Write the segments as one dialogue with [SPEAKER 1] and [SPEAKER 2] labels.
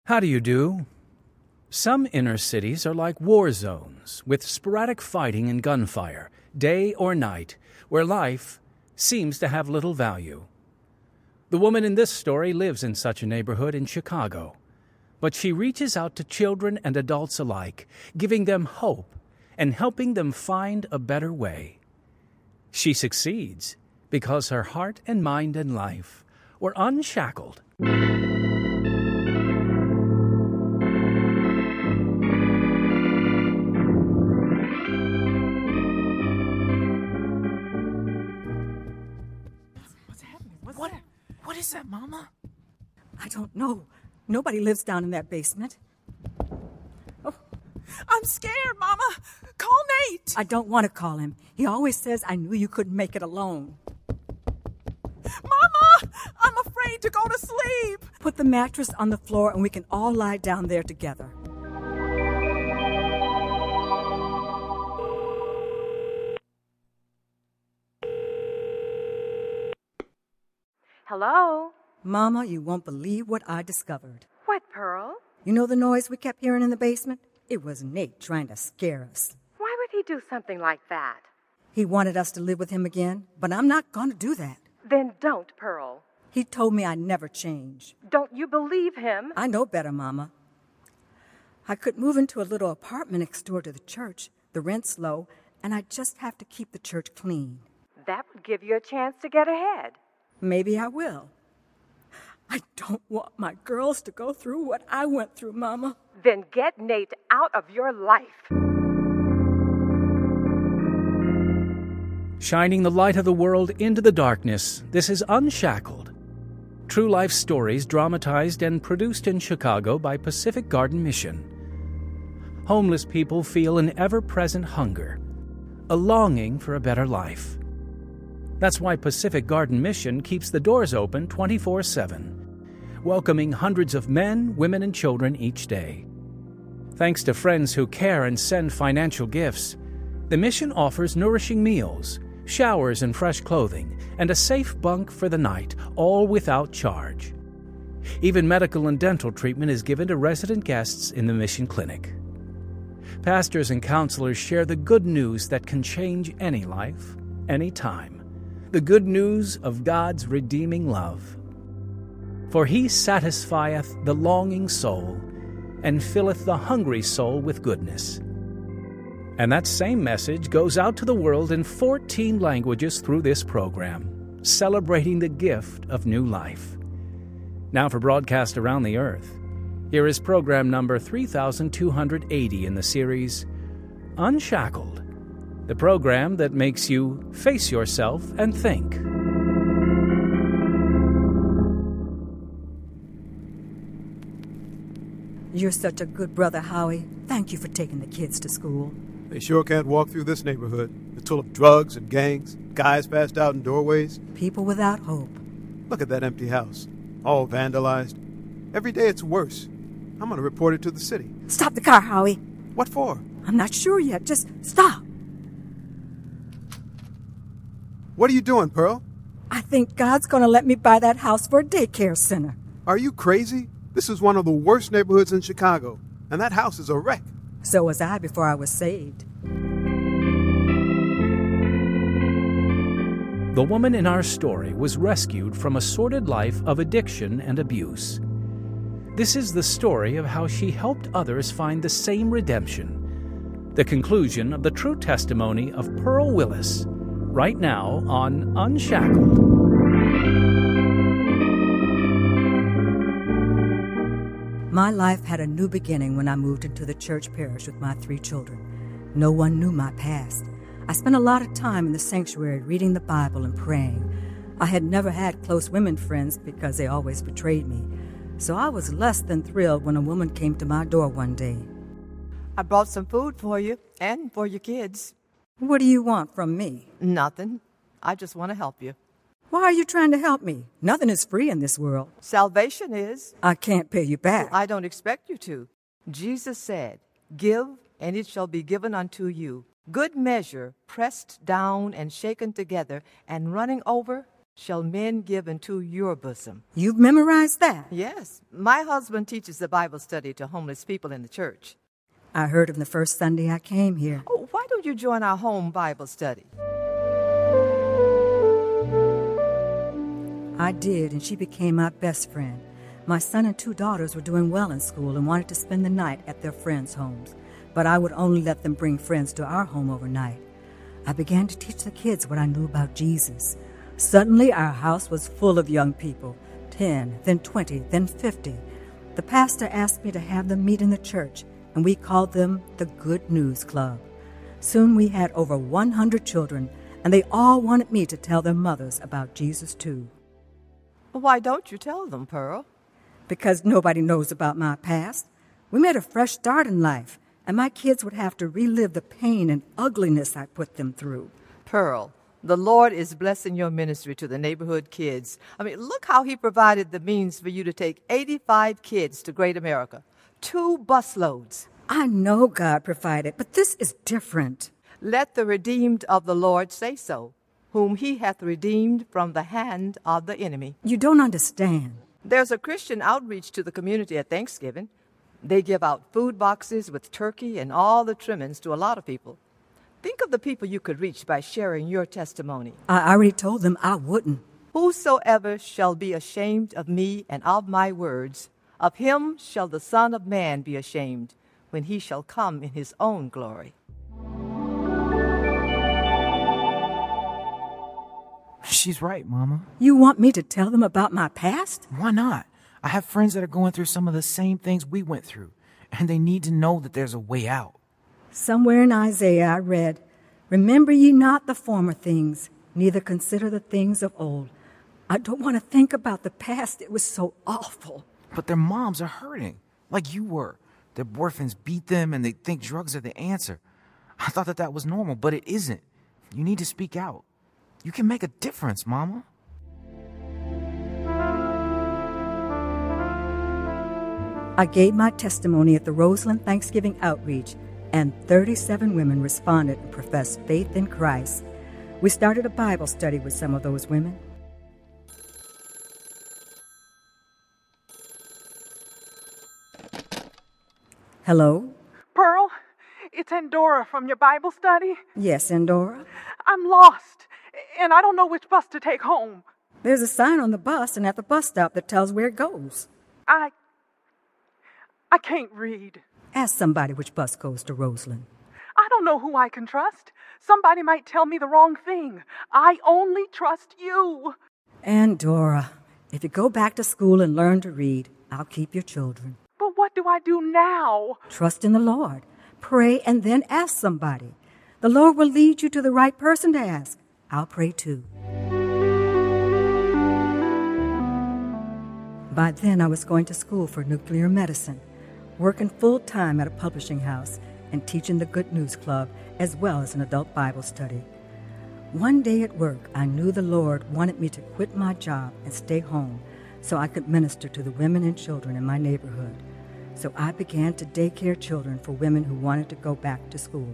[SPEAKER 1] How do you do? Some inner cities are like war zones, with sporadic fighting and gunfire, day or night, where life seems to have little value. The woman in this story lives in such a neighborhood in Chicago, but she reaches out to children and adults alike, giving them hope and helping them find a better way. She succeeds because her heart and mind and life were unshackled.
[SPEAKER 2] What is that, Mama?
[SPEAKER 3] I don't know. Nobody lives down in that basement.
[SPEAKER 2] Oh, I'm scared, Mama. Call Nate.
[SPEAKER 3] I don't want to call him. He always says I knew you couldn't make it alone.
[SPEAKER 2] Mama, I'm afraid to go to sleep.
[SPEAKER 3] Put the mattress on the floor and we can all lie down there together.
[SPEAKER 4] Hello?
[SPEAKER 3] Mama, you won't believe what I discovered.
[SPEAKER 4] What, Pearl?
[SPEAKER 3] You know the noise we kept hearing in the basement? It was Nate trying to scare us.
[SPEAKER 4] Why would he do something like that?
[SPEAKER 3] He wanted us to live with him again, but I'm not going to do that.
[SPEAKER 4] Then don't, Pearl.
[SPEAKER 3] He told me I'd never change.
[SPEAKER 4] Don't you believe him?
[SPEAKER 3] I know better, Mama. I could move into a little apartment next door to the church. The rent's low, and I just have to keep the church clean.
[SPEAKER 4] That would give you a chance to get ahead.
[SPEAKER 3] Maybe I will. I don't want my girls to go through what I went through, Mama.
[SPEAKER 4] Then get Nate out of your life.
[SPEAKER 1] Shining the light of the world into the darkness, this is Unshackled. True life stories dramatized and produced in Chicago by Pacific Garden Mission. Homeless people feel an ever-present hunger, a longing for a better life. That's why Pacific Garden Mission keeps the doors open 24/7, welcoming hundreds of men, women, and children each day. Thanks to friends who care and send financial gifts, the mission offers nourishing meals, showers and fresh clothing, and a safe bunk for the night, all without charge. Even medical and dental treatment is given to resident guests in the mission clinic. Pastors and counselors share the good news that can change any life, any time. The good news of God's redeeming love. For he satisfieth the longing soul, and filleth the hungry soul with goodness. And that same message goes out to the world in 14 languages through this program, celebrating the gift of new life. Now for broadcast around the earth, here is program number 3280 in the series, Unshackled, the program that makes you face yourself and think.
[SPEAKER 3] You're such a good brother, Howie. Thank you for taking the kids to school.
[SPEAKER 5] They sure can't walk through this neighborhood. It's full of drugs and gangs, guys passed out in doorways.
[SPEAKER 3] People without hope.
[SPEAKER 5] Look at that empty house, all vandalized. Every day it's worse. I'm going to report it to the city.
[SPEAKER 3] Stop the car, Howie.
[SPEAKER 5] What for?
[SPEAKER 3] I'm not sure yet. Just stop.
[SPEAKER 5] What are you doing, Pearl?
[SPEAKER 3] I think God's going to let me buy that house for a daycare center.
[SPEAKER 5] Are you crazy? This is one of the worst neighborhoods in Chicago, and that house is a wreck.
[SPEAKER 3] So was I before I was saved.
[SPEAKER 1] The woman in our story was rescued from a sordid life of addiction and abuse. This is the story of how she helped others find the same redemption. The conclusion of the true testimony of Pearl Willis, right now on Unshackled.
[SPEAKER 3] My life had a new beginning when I moved into the church parish with my 3 children. No one knew my past. I spent a lot of time in the sanctuary reading the Bible and praying. I had never had close women friends because they always betrayed me. So I was less than thrilled when a woman came to my door one day.
[SPEAKER 6] I brought some food for you and for your kids.
[SPEAKER 3] What do you want from me?
[SPEAKER 6] Nothing. I just want to help you.
[SPEAKER 3] Why are you trying to help me? Nothing is free in this world.
[SPEAKER 6] Salvation is.
[SPEAKER 3] I can't pay you back.
[SPEAKER 6] I don't expect you to. Jesus said, "Give, and it shall be given unto you. Good measure, pressed down and shaken together, and running over, shall men give into your bosom.
[SPEAKER 3] You've memorized that?
[SPEAKER 6] Yes, my husband teaches the Bible study to homeless people in the church.
[SPEAKER 3] I heard him the first Sunday I came here.
[SPEAKER 6] Oh, why don't you join our home Bible study?
[SPEAKER 3] I did, and she became my best friend. My son and 2 daughters were doing well in school and wanted to spend the night at their friends' homes, but I would only let them bring friends to our home overnight. I began to teach the kids what I knew about Jesus. Suddenly, our house was full of young people, 10, then 20, then 50. The pastor asked me to have them meet in the church, and we called them the Good News Club. Soon we had over 100 children, and they all wanted me to tell their mothers about Jesus too.
[SPEAKER 6] Why don't you tell them, Pearl?
[SPEAKER 3] Because nobody knows about my past. We made a fresh start in life, and my kids would have to relive the pain and ugliness I put them through.
[SPEAKER 6] Pearl, the Lord is blessing your ministry to the neighborhood kids. I mean, look how he provided the means for you to take 85 kids to Great America. 2 busloads.
[SPEAKER 3] I know God provided, but this is different.
[SPEAKER 6] Let the redeemed of the Lord say so, whom he hath redeemed from the hand of the enemy.
[SPEAKER 3] You don't understand.
[SPEAKER 6] There's a Christian outreach to the community at Thanksgiving. They give out food boxes with turkey and all the trimmings to a lot of people. Think of the people you could reach by sharing your testimony.
[SPEAKER 3] I already told them I wouldn't.
[SPEAKER 6] Whosoever shall be ashamed of me and of my words, of him shall the Son of Man be ashamed, when he shall come in his own glory.
[SPEAKER 2] She's right, Mama.
[SPEAKER 3] You want me to tell them about my past?
[SPEAKER 2] Why not? I have friends that are going through some of the same things we went through, and they need to know that there's a way out.
[SPEAKER 3] Somewhere in Isaiah I read, "Remember ye not the former things, neither consider the things of old." I don't want to think about the past. It was so awful.
[SPEAKER 2] But their moms are hurting, like you were. Their boyfriends beat them, and they think drugs are the answer. I thought that was normal, but it isn't. You need to speak out. You can make a difference, Mama.
[SPEAKER 3] I gave my testimony at the Roseland Thanksgiving Outreach, and 37 women responded and professed faith in Christ. We started a Bible study with some of those women. Hello?
[SPEAKER 2] Pearl, it's Endora from your Bible study.
[SPEAKER 3] Yes, Endora?
[SPEAKER 2] I'm lost, and I don't know which bus to take home.
[SPEAKER 3] There's a sign on the bus and at the bus stop that tells where it goes.
[SPEAKER 2] I can't read.
[SPEAKER 3] Ask somebody which bus goes to Roseland.
[SPEAKER 2] I don't know who I can trust. Somebody might tell me the wrong thing. I only trust you.
[SPEAKER 3] Endora, if you go back to school and learn to read, I'll keep your children.
[SPEAKER 2] But what do I do now?
[SPEAKER 3] Trust in the Lord. Pray and then ask somebody. The Lord will lead you to the right person to ask. I'll pray too. By then, I was going to school for nuclear medicine, working full-time at a publishing house, and teaching the Good News Club, as well as an adult Bible study. One day at work, I knew the Lord wanted me to quit my job and stay home so I could minister to the women and children in my neighborhood. So I began to daycare children for women who wanted to go back to school.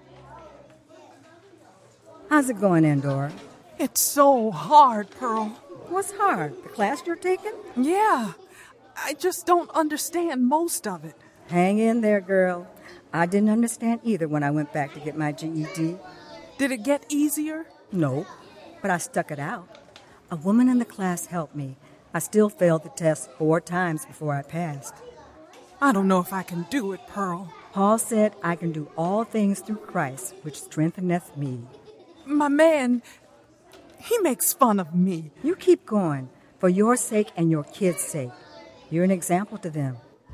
[SPEAKER 3] How's it going, Endora?
[SPEAKER 2] It's so hard, Pearl.
[SPEAKER 3] What's hard? The class you're taking?
[SPEAKER 2] Yeah, I just don't understand most of it.
[SPEAKER 3] Hang in there, girl. I didn't understand either when I went back to get my GED.
[SPEAKER 2] Did it get easier?
[SPEAKER 3] No, but I stuck it out. A woman in the class helped me. I still failed the test 4 times before I passed.
[SPEAKER 2] I don't know if I can do it, Pearl.
[SPEAKER 3] Paul said, "I can do all things through Christ, which strengtheneth me."
[SPEAKER 2] My man, he makes fun of me.
[SPEAKER 3] You keep going, for your sake and your kids' sake. You're an example to them.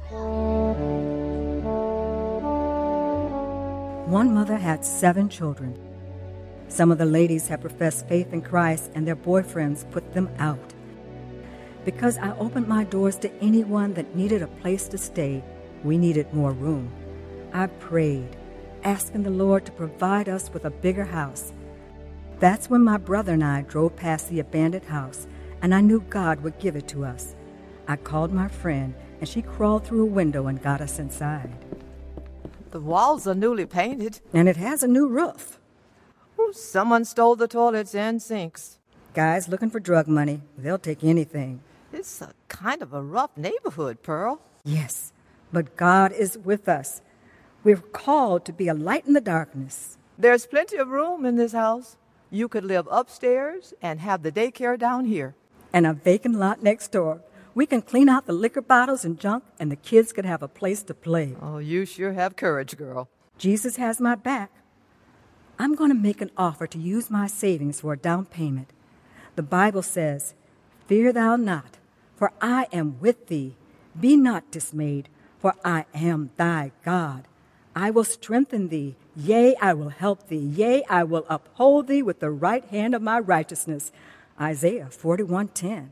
[SPEAKER 3] One mother had 7 children. Some of the ladies have professed faith in Christ, and their boyfriends put them out. Because I opened my doors to anyone that needed a place to stay, we needed more room. I prayed, asking the Lord to provide us with a bigger house. That's when my brother and I drove past the abandoned house, and I knew God would give it to us. I called my friend, and she crawled through a window and got us inside.
[SPEAKER 6] The walls are newly painted.
[SPEAKER 3] And it has a new roof.
[SPEAKER 6] Ooh, someone stole the toilets and sinks.
[SPEAKER 3] Guys looking for drug money. They'll take anything.
[SPEAKER 6] It's a kind of a rough neighborhood, Pearl.
[SPEAKER 3] Yes, but God is with us. We're called to be a light in the darkness.
[SPEAKER 6] There's plenty of room in this house. You could live upstairs and have the daycare down here.
[SPEAKER 3] And a vacant lot next door. We can clean out the liquor bottles and junk, and the kids could have a place to play.
[SPEAKER 6] Oh, you sure have courage, girl.
[SPEAKER 3] Jesus has my back. I'm going to make an offer to use my savings for a down payment. The Bible says, "Fear thou not, for I am with thee. Be not dismayed, for I am thy God. I will strengthen thee. Yea, I will help thee. Yea, I will uphold thee with the right hand of my righteousness." Isaiah 41:10.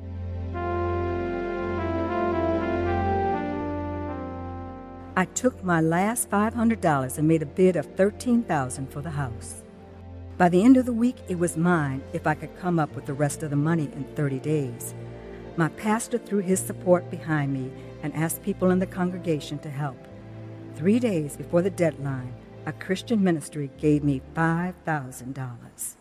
[SPEAKER 3] I took my last $500 and made a bid of $13,000 for the house. By the end of the week, it was mine if I could come up with the rest of the money in 30 days. My pastor threw his support behind me and asked people in the congregation to help. 3 days before the deadline, a Christian ministry gave me $5,000.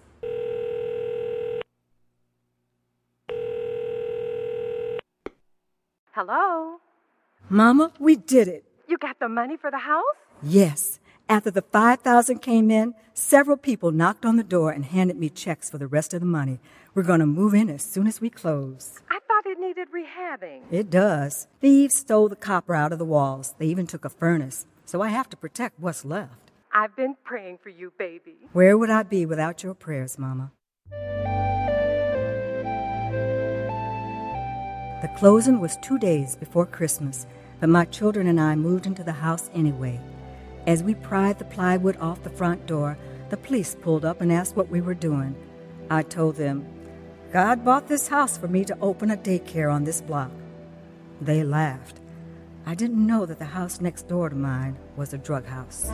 [SPEAKER 4] Hello?
[SPEAKER 3] Mama, we did it.
[SPEAKER 4] You got the money for the house?
[SPEAKER 3] Yes. After the $5,000 came in, several people knocked on the door and handed me checks for the rest of the money. We're going to move in as soon as we close.
[SPEAKER 4] I thought it needed rehabbing.
[SPEAKER 3] It does. Thieves stole the copper out of the walls. They even took a furnace. So I have to protect what's left.
[SPEAKER 4] I've been praying for you, baby.
[SPEAKER 3] Where would I be without your prayers, Mama? The closing was 2 days before Christmas, but my children and I moved into the house anyway. As we pried the plywood off the front door, the police pulled up and asked what we were doing. I told them, "God bought this house for me to open a daycare on this block." They laughed. I didn't know that the house next door to mine was a drug house.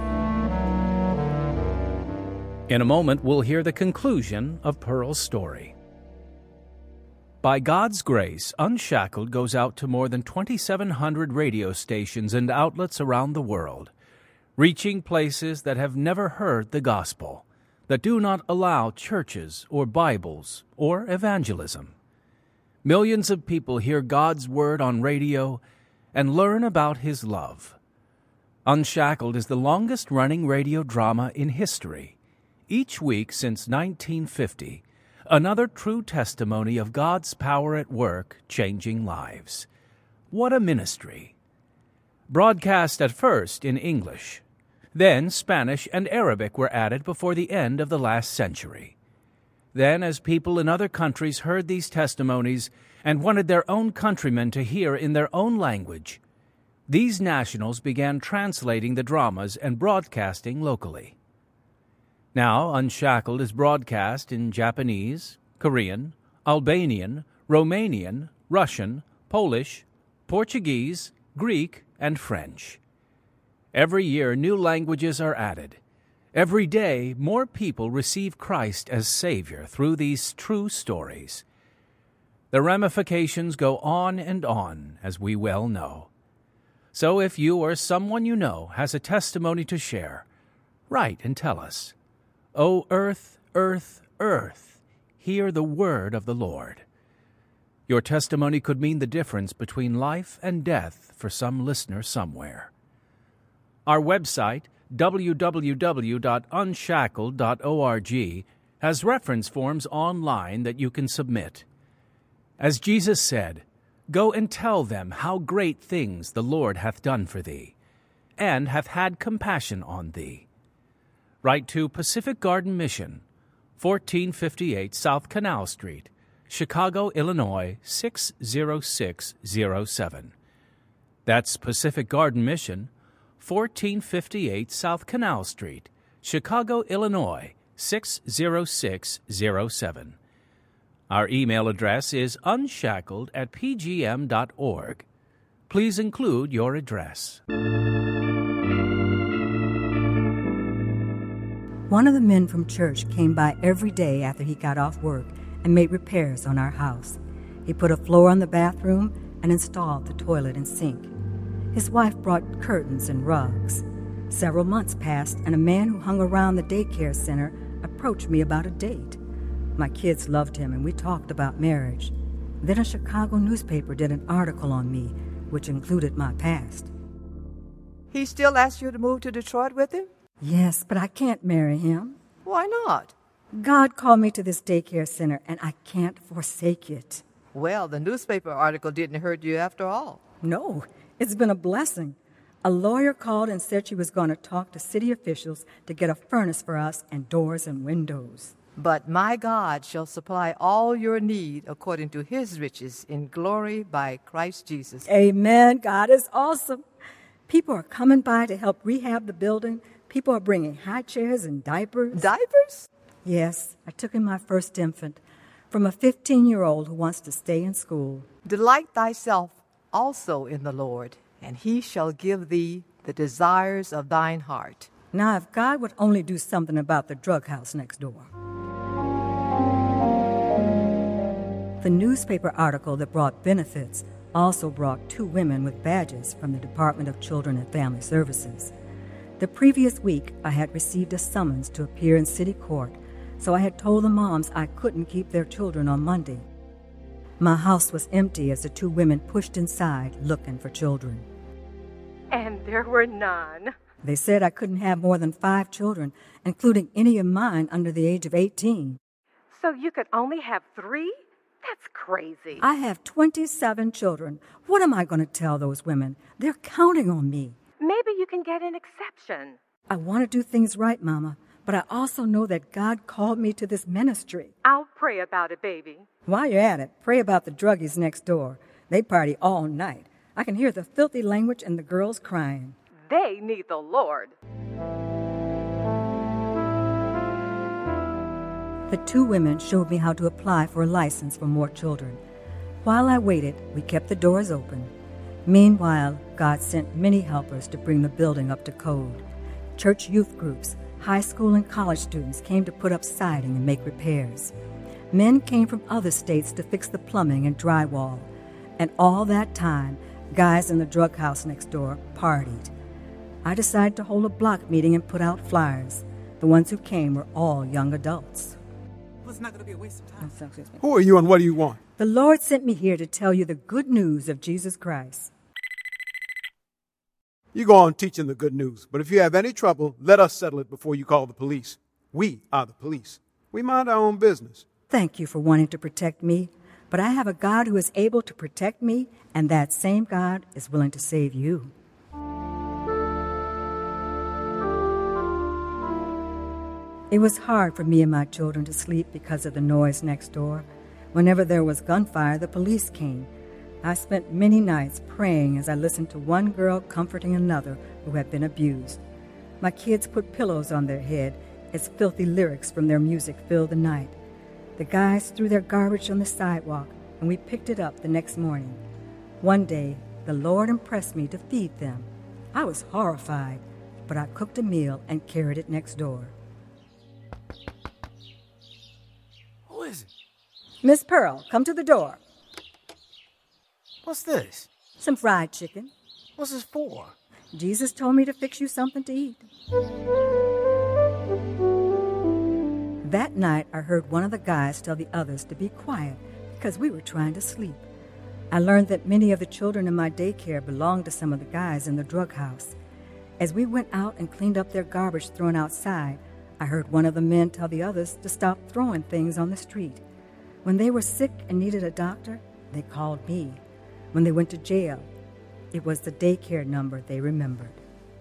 [SPEAKER 1] In a moment, we'll hear the conclusion of Pearl's story. By God's grace, Unshackled goes out to more than 2,700 radio stations and outlets around the world, reaching places that have never heard the gospel, that do not allow churches or Bibles or evangelism. Millions of people hear God's word on radio and learn about His love. Unshackled is the longest-running radio drama in history. Each week since 1950, another true testimony of God's power at work, changing lives. What a ministry! Broadcast at first in English. Then Spanish and Arabic were added before the end of the last century. Then, as people in other countries heard these testimonies and wanted their own countrymen to hear in their own language, these nationals began translating the dramas and broadcasting locally. Now, Unshackled is broadcast in Japanese, Korean, Albanian, Romanian, Russian, Polish, Portuguese, Greek, and French. Every year, new languages are added. Every day, more people receive Christ as Savior through these true stories. The ramifications go on and on, as we well know. So if you or someone you know has a testimony to share, write and tell us. O earth, earth, earth, hear the word of the Lord. Your testimony could mean the difference between life and death for some listener somewhere. Our website, www.unshackled.org, has reference forms online that you can submit. As Jesus said, "Go and tell them how great things the Lord hath done for thee, and hath had compassion on thee." Write to Pacific Garden Mission, 1458 South Canal Street, Chicago, Illinois, 60607. That's Pacific Garden Mission, 1458 South Canal Street, Chicago, Illinois, 60607. Our email address is unshackled@pgm.org. Please include your address.
[SPEAKER 3] One of the men from church came by every day after he got off work and made repairs on our house. He put a floor on the bathroom and installed the toilet and sink. His wife brought curtains and rugs. Several months passed, and a man who hung around the daycare center approached me about a date. My kids loved him, and we talked about marriage. Then a Chicago newspaper did an article on me, which included my past.
[SPEAKER 6] He still asks you to move to Detroit with him?
[SPEAKER 3] Yes, but I can't marry him.
[SPEAKER 6] Why not?
[SPEAKER 3] God called me to this daycare center, and I can't forsake it.
[SPEAKER 6] Well, the newspaper article didn't hurt you after all.
[SPEAKER 3] No, it's been a blessing. A lawyer called and said she was going to talk to city officials to get a furnace for us and doors and windows.
[SPEAKER 6] But my God shall supply all your need according to his riches in glory by Christ Jesus.
[SPEAKER 3] Amen. God is awesome. People are coming by to help rehab the building. People are bringing high chairs and diapers.
[SPEAKER 6] Diapers?
[SPEAKER 3] Yes, I took in my first infant from a 15-year-old who wants to stay in school.
[SPEAKER 6] Delight thyself also in the Lord, and he shall give thee the desires of thine heart.
[SPEAKER 3] Now, if God would only do something about the drug house next door. The newspaper article that brought benefits also brought 2 women with badges from the Department of Children and Family Services. The previous week, I had received a summons to appear in city court, so I had told the moms I couldn't keep their children on Monday. My house was empty as the 2 women pushed inside looking for children.
[SPEAKER 4] And there were none.
[SPEAKER 3] They said I couldn't have more than 5 children, including any of mine under the age of 18.
[SPEAKER 4] So you could only have 3? That's crazy.
[SPEAKER 3] I have 27 children. What am I going to tell those women? They're counting on me.
[SPEAKER 4] Maybe you can get an exception.
[SPEAKER 3] I want to do things right, Mama, but I also know that God called me to this ministry.
[SPEAKER 4] I'll pray about it, baby.
[SPEAKER 3] While you're at it, pray about the druggies next door. They party all night. I can hear the filthy language and the girls crying.
[SPEAKER 4] They need the Lord.
[SPEAKER 3] The 2 women showed me how to apply for a license for more children. While I waited, we kept the doors open. Meanwhile, God sent many helpers to bring the building up to code. Church youth groups, high school and college students came to put up siding and make repairs. Men came from other states to fix the plumbing and drywall. And all that time, guys in the drug house next door partied. I decided to hold a block meeting and put out flyers. The ones who came were all young adults.
[SPEAKER 2] Well, it's not going to be a waste of time.
[SPEAKER 3] Excuse me.
[SPEAKER 5] Who are you and what do you want?
[SPEAKER 3] The Lord sent me here to tell you the good news of Jesus Christ.
[SPEAKER 5] You go on teaching the good news, but if you have any trouble, let us settle it before you call the police. We are the police. We mind our own business.
[SPEAKER 3] Thank you for wanting to protect me, but I have a God who is able to protect me, and that same God is willing to save you. It was hard for me and my children to sleep because of the noise next door. Whenever there was gunfire, the police came. I spent many nights praying as I listened to one girl comforting another who had been abused. My kids put pillows on their head as filthy lyrics from their music filled the night. The guys threw their garbage on the sidewalk, and we picked it up the next morning. One day, the Lord impressed me to feed them. I was horrified, but I cooked a meal and carried it next door.
[SPEAKER 2] Who is it?
[SPEAKER 3] Miss Pearl, come to the door.
[SPEAKER 2] What's this?
[SPEAKER 3] Some fried chicken.
[SPEAKER 2] What's this for?
[SPEAKER 3] Jesus told me to fix you something to eat. That night, I heard one of the guys tell the others to be quiet because we were trying to sleep. I learned that many of the children in my daycare belonged to some of the guys in the drug house. As we went out and cleaned up their garbage thrown outside, I heard one of the men tell the others to stop throwing things on the street. When they were sick and needed a doctor, they called me. When they went to jail, it was the daycare number they remembered.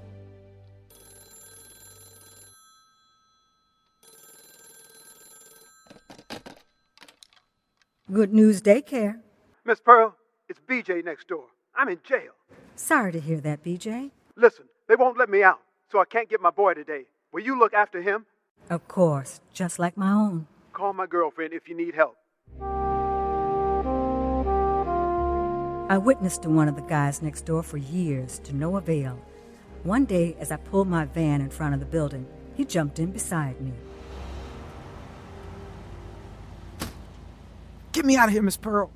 [SPEAKER 3] Good News Daycare.
[SPEAKER 5] Miss Pearl, it's BJ next door. I'm in jail.
[SPEAKER 3] Sorry to hear that, BJ.
[SPEAKER 5] Listen, they won't let me out, so I can't get my boy today. Will you look after him?
[SPEAKER 3] Of course, just like my own.
[SPEAKER 5] Call my girlfriend if you need help.
[SPEAKER 3] I witnessed to one of the guys next door for years, to no avail. One day, as I pulled my van in front of the building, he jumped in beside me.
[SPEAKER 2] Get me out of here, Miss Pearl.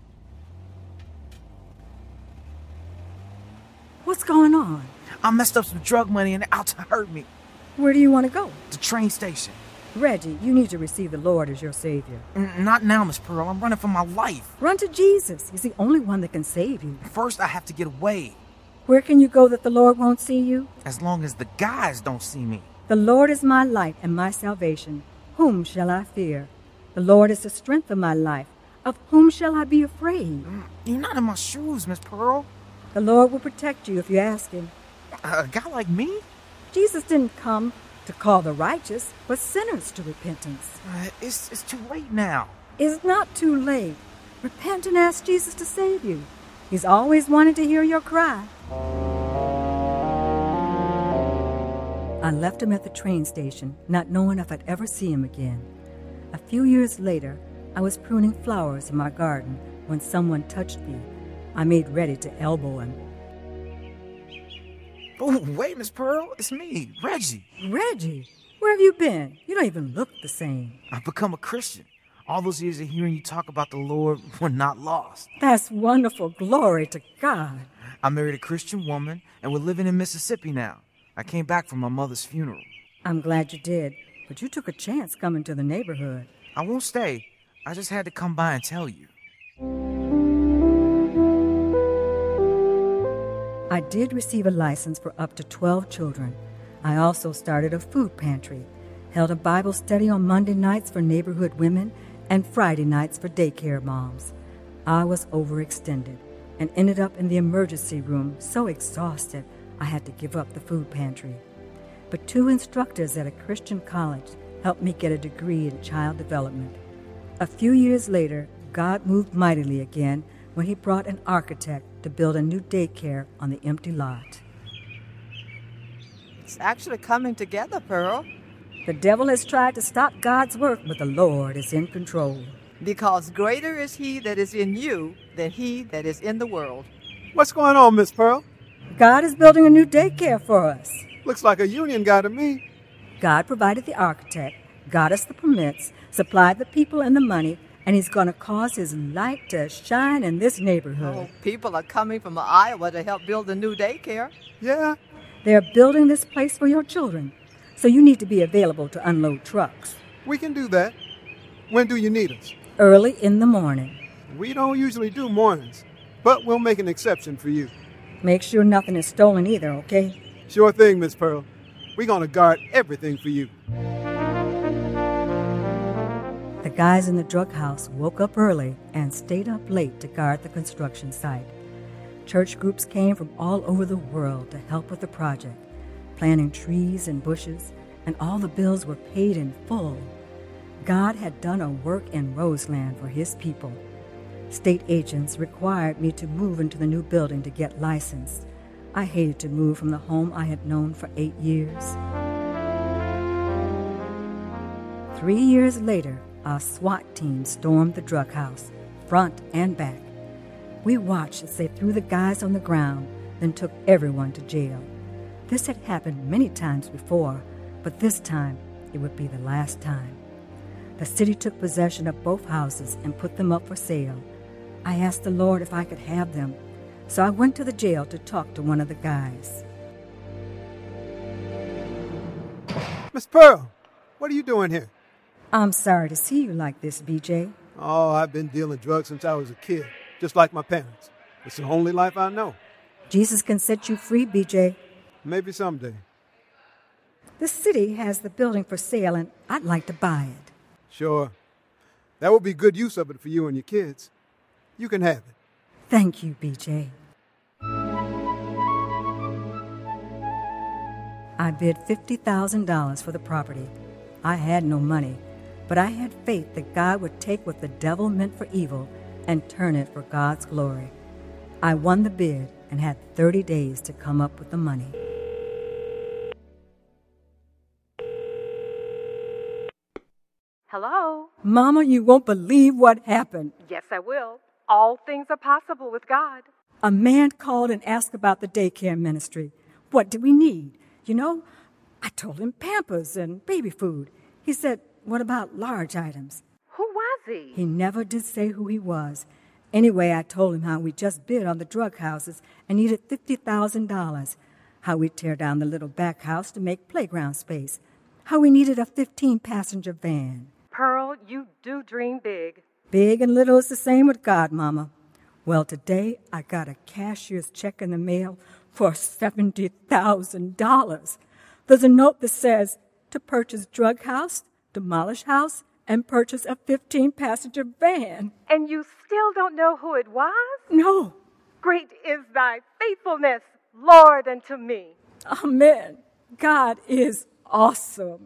[SPEAKER 3] What's going on?
[SPEAKER 2] I messed up some drug money and they're out to hurt me.
[SPEAKER 3] Where do you want to go?
[SPEAKER 2] The train station.
[SPEAKER 3] Reggie, you need to receive the Lord as your Savior.
[SPEAKER 2] Not now, Miss Pearl. I'm running for my life.
[SPEAKER 3] Run to Jesus. He's the only one that can save you.
[SPEAKER 2] First, I have to get away.
[SPEAKER 3] Where can you go that the Lord won't see you?
[SPEAKER 2] As long as the guys don't see me.
[SPEAKER 3] The Lord is my light and my salvation. Whom shall I fear? The Lord is the strength of my life. Of whom shall I be afraid?
[SPEAKER 2] You're not in my shoes, Miss Pearl.
[SPEAKER 3] The Lord will protect you if you ask him.
[SPEAKER 2] A guy like me?
[SPEAKER 3] Jesus didn't come to call the righteous, but sinners to repentance.
[SPEAKER 2] It's too late now.
[SPEAKER 3] It's not too late. Repent and ask Jesus to save you. He's always wanted to hear your cry. I left him at the train station, not knowing if I'd ever see him again. A few years later, I was pruning flowers in my garden when someone touched me. I made ready to elbow him.
[SPEAKER 2] Oh, wait, Miss Pearl. It's me, Reggie.
[SPEAKER 3] Reggie, where have you been? You don't even look the same.
[SPEAKER 2] I've become a Christian. All those years of hearing you talk about the Lord were not lost.
[SPEAKER 3] That's wonderful. Glory to God.
[SPEAKER 2] I married a Christian woman, and we're living in Mississippi now. I came back from my mother's funeral.
[SPEAKER 3] I'm glad you did, but you took a chance coming to the neighborhood.
[SPEAKER 2] I won't stay. I just had to come by and tell you.
[SPEAKER 3] I did receive a license for up to 12 children. I also started a food pantry, held a Bible study on Monday nights for neighborhood women and Friday nights for daycare moms. I was overextended and ended up in the emergency room so exhausted I had to give up the food pantry. But 2 instructors at a Christian college helped me get a degree in child development. A few years later, God moved mightily again when he brought an architect to build a new daycare on the empty lot.
[SPEAKER 6] It's actually coming together, Pearl.
[SPEAKER 3] The devil has tried to stop God's work, but the Lord is in control.
[SPEAKER 6] Because greater is he that is in you than he that is in the world.
[SPEAKER 5] What's going on, Miss Pearl?
[SPEAKER 3] God is building a new daycare for us.
[SPEAKER 5] Looks like a union guy to me.
[SPEAKER 3] God provided the architect, got us the permits, supplied the people and the money, and he's going to cause his light to shine in this neighborhood.
[SPEAKER 6] Oh, people are coming from Iowa to help build a new daycare.
[SPEAKER 5] Yeah?
[SPEAKER 3] They're building this place for your children, so you need to be available to unload trucks.
[SPEAKER 5] We can do that. When do you need us?
[SPEAKER 3] Early in the morning.
[SPEAKER 5] We don't usually do mornings, but we'll make an exception for you.
[SPEAKER 3] Make sure nothing is stolen either, okay?
[SPEAKER 5] Sure thing, Miss Pearl. We're going to guard everything for you.
[SPEAKER 3] The guys in the drug house woke up early and stayed up late to guard the construction site. Church groups came from all over the world to help with the project, planting trees and bushes, and all the bills were paid in full. God had done a work in Roseland for his people. State agents required me to move into the new building to get licensed. I hated to move from the home I had known for 8 years. 3 years later, our SWAT team stormed the drug house, front and back. We watched as they threw the guys on the ground, then took everyone to jail. This had happened many times before, but this time it would be the last time. The city took possession of both houses and put them up for sale. I asked the Lord if I could have them, so I went to the jail to talk to one of the guys.
[SPEAKER 5] Miss Pearl, what are you doing here?
[SPEAKER 3] I'm sorry to see you like this, BJ.
[SPEAKER 5] Oh, I've been dealing drugs since I was a kid, just like my parents. It's the only life I know.
[SPEAKER 3] Jesus can set you free, BJ.
[SPEAKER 5] Maybe someday.
[SPEAKER 3] The city has the building for sale, and I'd like to buy it.
[SPEAKER 5] Sure. That would be good use of it for you and your kids. You can have it.
[SPEAKER 3] Thank you, BJ. I bid $50,000 for the property. I had no money, but I had faith that God would take what the devil meant for evil and turn it for God's glory. I won the bid and had 30 days to come up with the money.
[SPEAKER 4] Hello?
[SPEAKER 3] Mama, you won't believe what happened.
[SPEAKER 4] Yes, I will. All things are possible with God.
[SPEAKER 3] A man called and asked about the daycare ministry. What do we need? You know, I told him Pampers and baby food. He said, what about large items?
[SPEAKER 4] Who was he?
[SPEAKER 3] He never did say who he was. Anyway, I told him how we just bid on the drug houses and needed $50,000, how we'd tear down the little back house to make playground space. how we needed a 15-passenger van.
[SPEAKER 4] Pearl, you do dream big.
[SPEAKER 3] Big and little is the same with God, Mama. Well, today I got a cashier's check in the mail for $70,000. There's a note that says to purchase drug house, demolish house, and purchase a 15-passenger van.
[SPEAKER 4] And you still don't know who it was?
[SPEAKER 3] No.
[SPEAKER 4] Great is thy faithfulness, Lord, unto me.
[SPEAKER 3] Amen. God is awesome.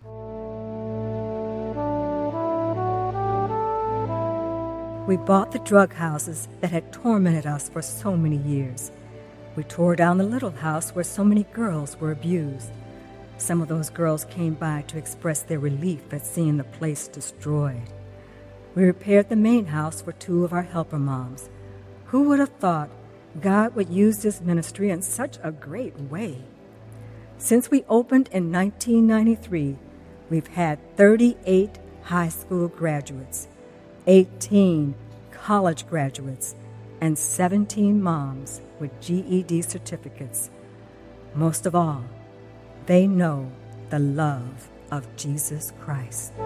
[SPEAKER 3] We bought the drug houses that had tormented us for so many years. We tore down the little house where so many girls were abused. Some of those girls came by to express their relief at seeing the place destroyed. We repaired the main house for 2 of our helper moms. Who would have thought God would use this ministry in such a great way? Since we opened in 1993, we've had 38 high school graduates, 18 college graduates, and 17 moms with GED certificates. Most of all, they know the love of Jesus Christ.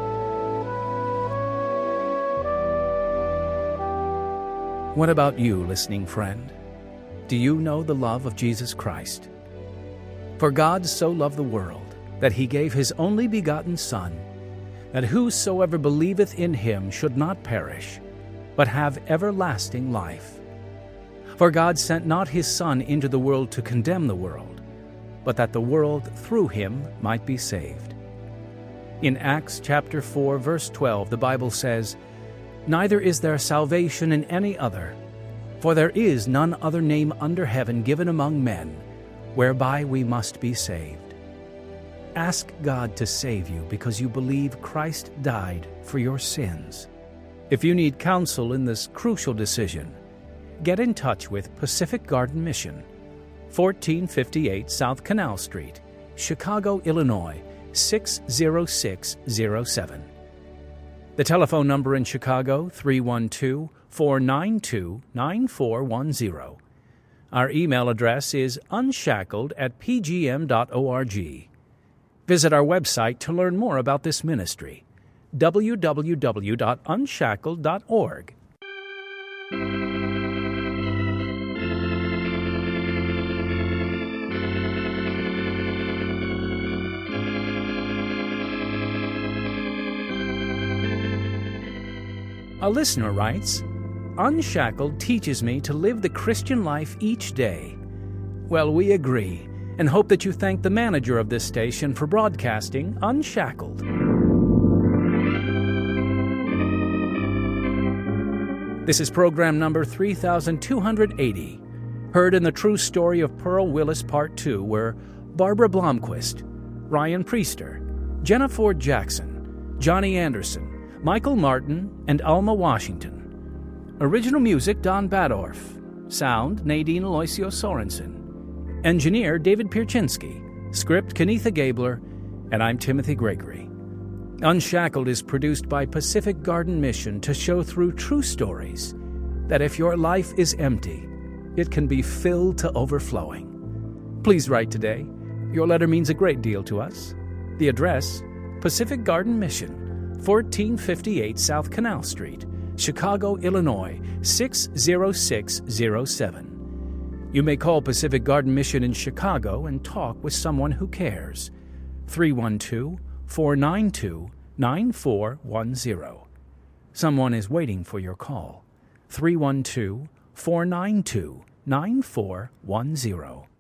[SPEAKER 1] What about you, listening friend? Do you know the love of Jesus Christ? For God so loved the world that he gave his only begotten Son, that whosoever believeth in him should not perish, but have everlasting life. For God sent not his Son into the world to condemn the world, but that the world through him might be saved. In Acts chapter 4, verse 12, the Bible says, "Neither is there salvation in any other, for there is none other name under heaven given among men, whereby we must be saved." Ask God to save you because you believe Christ died for your sins. If you need counsel in this crucial decision, get in touch with Pacific Garden Mission, 1458 South Canal Street, Chicago, Illinois, 60607. The telephone number in Chicago, 312-492-9410. Our email address is unshackled@pgm.org. Visit our website to learn more about this ministry, www.unshackled.org. A listener writes, "Unshackled teaches me to live the Christian life each day." Well, we agree, and hope that you thank the manager of this station for broadcasting Unshackled. This is program number 3280, heard in the true story of Pearl Willis Part 2, where Barbara Blomquist, Ryan Priester, Jenna Ford Jackson, Johnny Anderson, Michael Martin, and Alma Washington. Original music, Don Badorf. Sound, Nadine Aloisio Sorensen. Engineer, David Pierczynski. Script, Kenitha Gabler. And I'm Timothy Gregory. Unshackled is produced by Pacific Garden Mission to show through true stories that if your life is empty, it can be filled to overflowing. Please write today. Your letter means a great deal to us. The address, Pacific Garden Mission, 1458 South Canal Street, Chicago, Illinois, 60607. You may call Pacific Garden Mission in Chicago and talk with someone who cares. 312-492-9410. Someone is waiting for your call. 312-492-9410.